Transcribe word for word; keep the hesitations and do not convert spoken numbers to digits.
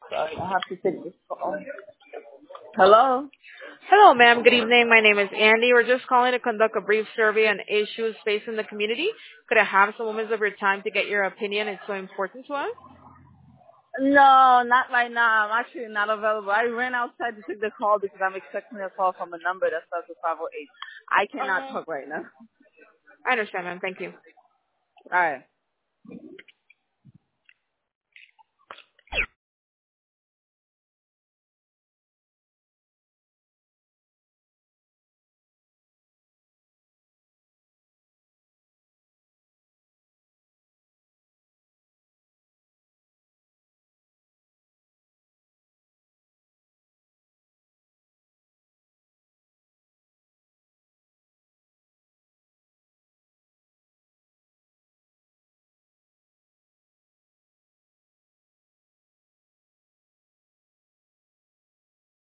Sorry, I have to take this call. Hello? Hello, ma'am. Good evening. My name is Andy. We're just calling to conduct a brief survey on issues facing the community. Could I have some moments of your time to get your opinion? It's so important to us. No, not right now. I'm actually not available. I ran outside to take the call because I'm expecting a call from a number that starts with five oh eight. I cannot talk right now. I understand, ma'am. Thank you. All right.